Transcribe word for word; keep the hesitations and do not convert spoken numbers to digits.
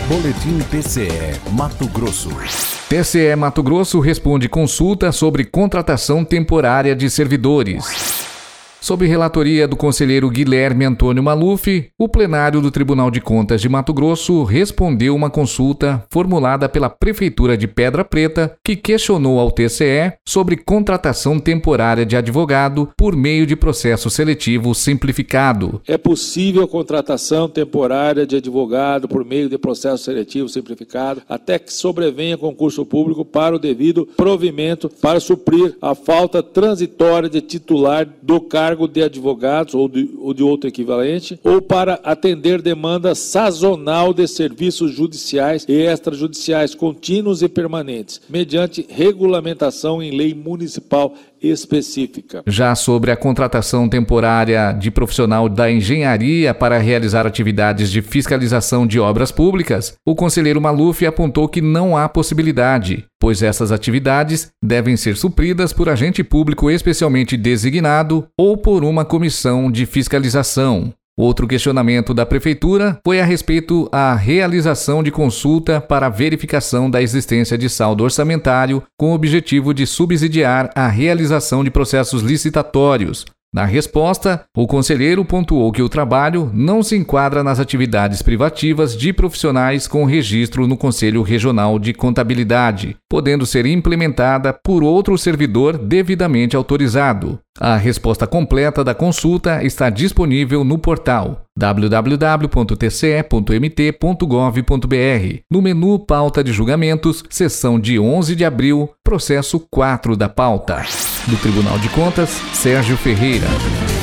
Boletim T C E Mato Grosso. T C E Mato Grosso responde consulta sobre contratação temporária de servidores. Sob relatoria do conselheiro Guilherme Antônio Maluf, o plenário do Tribunal de Contas de Mato Grosso respondeu uma consulta formulada pela Prefeitura de Pedra Preta, que questionou ao T C E sobre contratação temporária de advogado por meio de processo seletivo simplificado. É possível a contratação temporária de advogado por meio de processo seletivo simplificado até que sobrevenha concurso público para o devido provimento para suprir a falta transitória de titular do cargo de advogados ou de, ou de outro equivalente, ou para atender demanda sazonal de serviços judiciais e extrajudiciais contínuos e permanentes, mediante regulamentação em lei municipal específica. Já sobre a contratação temporária de profissional da engenharia para realizar atividades de fiscalização de obras públicas, o conselheiro Maluf apontou que não há possibilidade, pois essas atividades devem ser supridas por agente público especialmente designado ou por uma comissão de fiscalização. Outro questionamento da Prefeitura foi a respeito à realização de consulta para verificação da existência de saldo orçamentário com o objetivo de subsidiar a realização de processos licitatórios. Na resposta, o conselheiro pontuou que o trabalho não se enquadra nas atividades privativas de profissionais com registro no Conselho Regional de Contabilidade, podendo ser implementada por outro servidor devidamente autorizado. A resposta completa da consulta está disponível no portal w w w ponto t c e ponto m t ponto gov ponto b r, no menu Pauta de Julgamentos, seção de onze de abril, processo quatro da pauta. Do Tribunal de Contas, Sérgio Ferreira.